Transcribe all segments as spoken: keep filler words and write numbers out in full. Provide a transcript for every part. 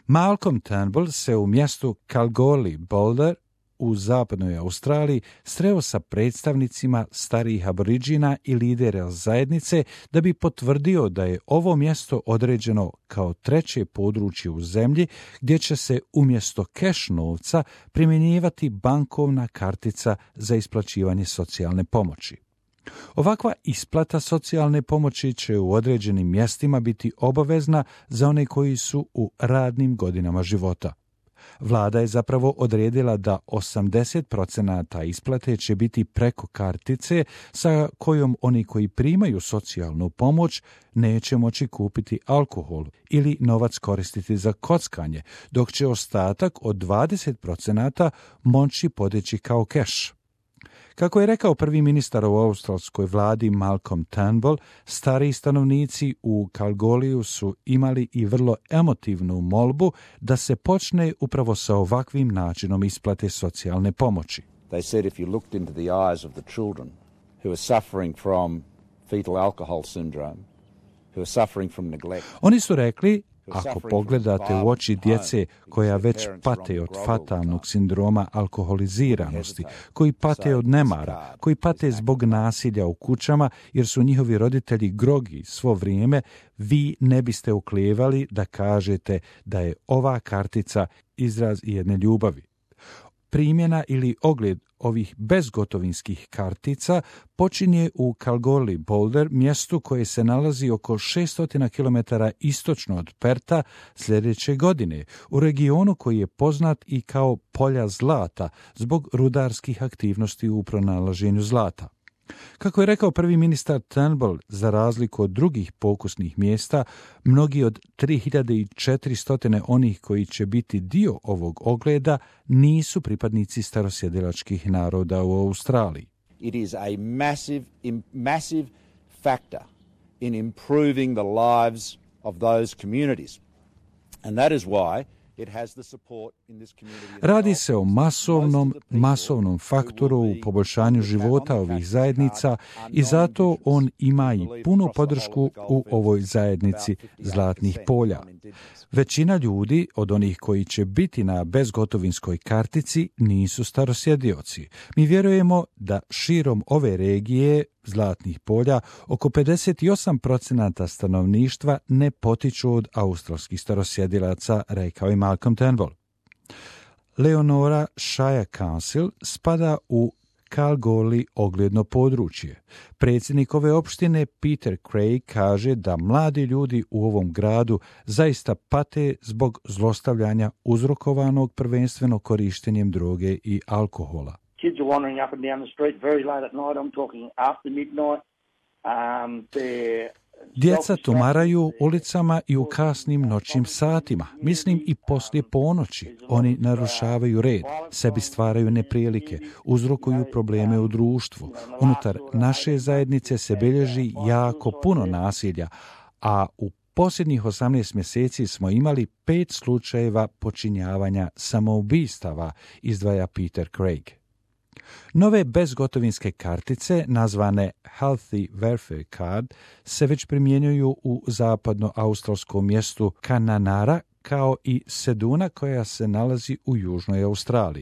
Malcolm Turnbull se u mjestu Kalgoorlie Boulder u zapadnoj Australiji sreo sa predstavnicima starijih aboriđina i lidera zajednice da bi potvrdio da je ovo mjesto određeno kao treće područje u zemlji gdje će se umjesto keš novca primjenjivati bankovna kartica za isplaćivanje socijalne pomoći. Ovakva isplata socijalne pomoći će u određenim mjestima biti obavezna za one koji su u radnim godinama života. Vlada je zapravo odredila da osamdeset procenata isplate će biti preko kartice sa kojom oni koji primaju socijalnu pomoć neće moći kupiti alkohol ili novac koristiti za kockanje, dok će ostatak od dvadeset procenata moći podići kao keš. Kako je rekao prvi ministar u australskoj vladi Malcolm Turnbull, stariji stanovnici u Kalgoorlieu su imali i vrlo emotivnu molbu da se počne upravo sa ovakvim načinom isplate socijalne pomoći. They said if you looked into the eyes of the children who are suffering from fetal alcohol syndrome, who are suffering from neglect. Oni su rekli, ako pogledate u oči djece koja već pate od fatalnog sindroma alkoholiziranosti, koji pate od nemara, koji pate zbog nasilja u kućama jer su njihovi roditelji grogi svo vrijeme, vi ne biste oklijevali da kažete da je ova kartica izraz jedne ljubavi. Primjena ili ogled ovih bezgotovinskih kartica počinje u Kalgoorlie Boulder, mjestu koje se nalazi oko šesto kilometara istočno od Perta sljedeće godine, u regionu koji je poznat i kao polja zlata zbog rudarskih aktivnosti u pronalaženju zlata. Kako je rekao prvi ministar Turnbull, za razliku od drugih pokusnih mjesta, mnogi od tri hiljade četiristo onih koji će biti dio ovog ogleda nisu pripadnici starosjedilačkih naroda u Australiji. It is a massive, massive factor in improving the lives of those communities. And that is why Radi se o masovnom, masovnom faktoru u poboljšanju života ovih zajednica i zato on ima i punu podršku u ovoj zajednici zlatnih polja. Većina ljudi od onih koji će biti na bezgotovinskoj kartici nisu starosjedioci. Mi vjerujemo da širom ove regije zlatnih polja oko pedeset osam procenata stanovništva ne potiču od australskih starosjedilaca, rekao je Malcolm Turnbull. Leonora Shire Council spada u Kalgoorlie ogledno područje. Predsjednik ove opštine Peter Craig kaže da mladi ljudi u ovom gradu zaista pate zbog zlostavljanja uzrokovanog prvenstveno korištenjem droge i alkohola. Kids are wandering up and down the street very late at night. I'm talking after midnight. Um, they're Djeca tumaraju ulicama i u kasnim noćnim satima, mislim i poslije ponoći. Oni narušavaju red, sebi stvaraju neprilike, uzrokuju probleme u društvu. Unutar naše zajednice se bilježi jako puno nasilja, a u posljednjih osamnaest mjeseci smo imali pet slučajeva počinjavanja samoubistava, izdvaja Peter Craig. Nove bezgotovinske kartice, nazvane Healthy Welfare Card, se već primjenjuju u zapadno-australskom mjestu Kananara, kao i Seduna koja se nalazi u južnoj Australiji.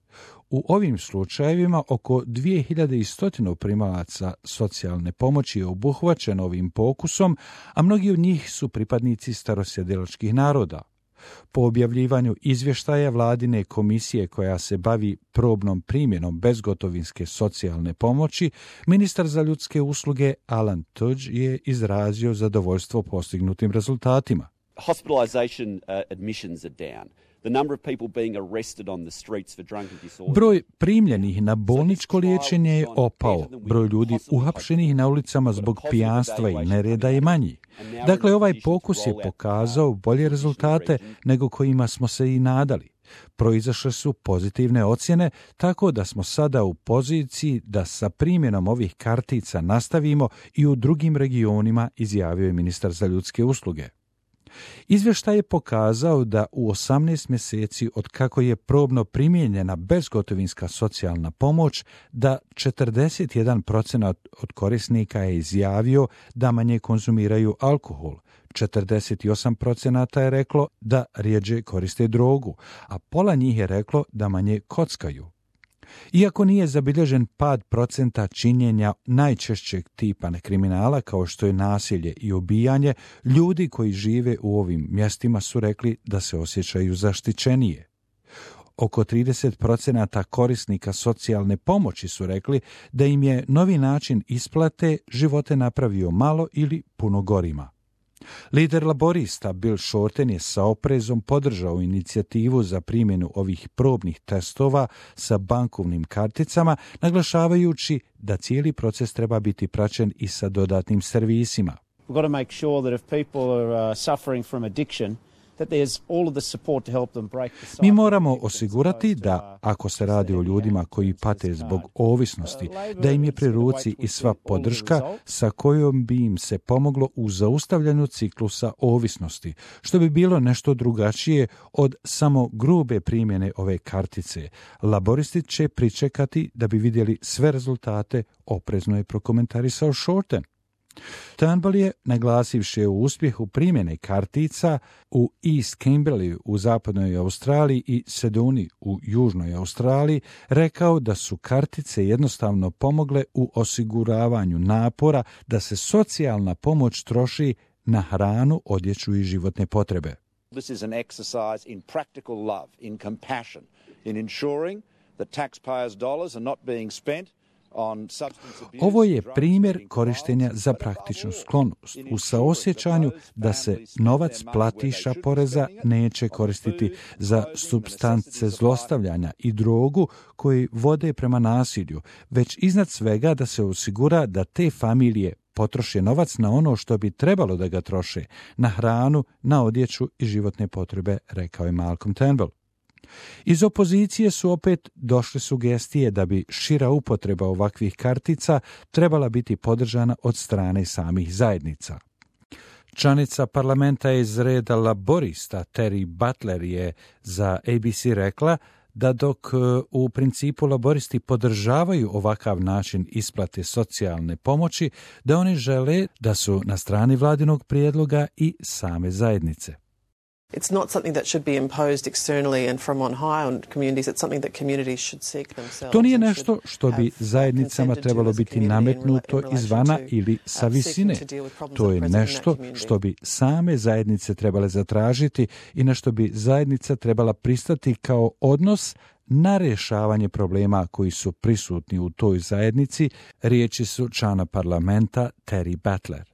U ovim slučajevima oko dvije hiljade sto primalaca socijalne pomoći je obuhvaćeno ovim pokusom, a mnogi od njih su pripadnici starosjedilačkih naroda. Po objavljivanju izvještaja vladine komisije koja se bavi probnom primjenom bezgotovinske socijalne pomoći, ministar za ljudske usluge Alan Tudge je izrazio zadovoljstvo postignutim rezultatima. Hospitalization uh, admissions are down. The number of people being arrested on the streets for drunk and disorderly. Broj primljenih na bolničko liječenje je opao. Broj ljudi uhapšenih na ulicama zbog pijanstva i nereda je manji. Dakle, ovaj pokus je pokazao bolje rezultate nego kojima smo se i nadali. Proizašle su pozitivne ocjene, tako da smo sada u poziciji da sa primjenom ovih kartica nastavimo i u drugim regionima, izjavio je ministar za ljudske usluge. Izvještaj je pokazao da u osamnaest mjeseci od kako je probno primijenjena bezgotovinska socijalna pomoć, da četrdeset jedan procenat od korisnika je izjavio da manje konzumiraju alkohol, četrdeset osam procenata je reklo da rjeđe koriste drogu, a pola njih je reklo da manje kockaju. Iako nije zabilježen pad procenta činjenja najčešćeg tipa nekriminala kao što je nasilje i ubijanje, ljudi koji žive u ovim mjestima su rekli da se osjećaju zaštićenije. Oko trideset procenata korisnika socijalne pomoći su rekli da im je novi način isplate živote napravio malo ili puno gorima. Lider laborista Bill Shorten je sa oprezom podržao inicijativu za primjenu ovih probnih testova sa bankovnim karticama, naglašavajući da cijeli proces treba biti praćen i sa dodatnim servisima. We've got to make sure that if people are uh, suffering from addiction, that there's all of the support to help them break the cycle. Mi moramo osigurati da, ako se radi o ljudima koji pate zbog ovisnosti, da im je pri ruci i sva podrška sa kojom bi im se pomoglo u zaustavljanju ciklusa ovisnosti, što bi bilo nešto drugačije od samo grube primjene ove kartice. Laboristi će pričekati da bi vidjeli sve rezultate, oprezno je prokomentarisao Shorten. Turnbull je, naglasivši u uspjehu primjene kartica u East Kimberley u zapadnoj Australiji i Seduni u južnoj Australiji, rekao da su kartice jednostavno pomogle u osiguravanju napora da se socijalna pomoć troši na hranu, odjeću i životne potrebe. This is an exercise in practical love, in compassion, in ensuring that taxpayers' dollars are not being spent. Ovo je primjer korištenja za praktičnu sklonost u saosjećanju da se novac platiša poreza neće koristiti za supstance zlostavljanja i drogu koji vode prema nasilju, već iznad svega da se osigura da te familije potroše novac na ono što bi trebalo da ga troše, na hranu, na odjeću i životne potrebe, rekao je Malcolm Turnbull. Iz opozicije su opet došle sugestije da bi šira upotreba ovakvih kartica trebala biti podržana od strane samih zajednica. Članica parlamenta iz reda laborista Terry Butler je za A B C rekla da dok u principu laboristi podržavaju ovakav način isplate socijalne pomoći, da oni žele da su na strani vladinog prijedloga i same zajednice. It's not something that should be imposed externally and from on high on communities. It's something that communities should seek themselves. To nije nešto što bi zajednicama trebalo biti nametnuto izvana ili sa visine. To je nešto što bi same zajednice trebale zatražiti i na što bi zajednica trebala pristati kao odnos na rješavanje problema koji su prisutni u toj zajednici, riječi su člana parlamenta Terry Butler.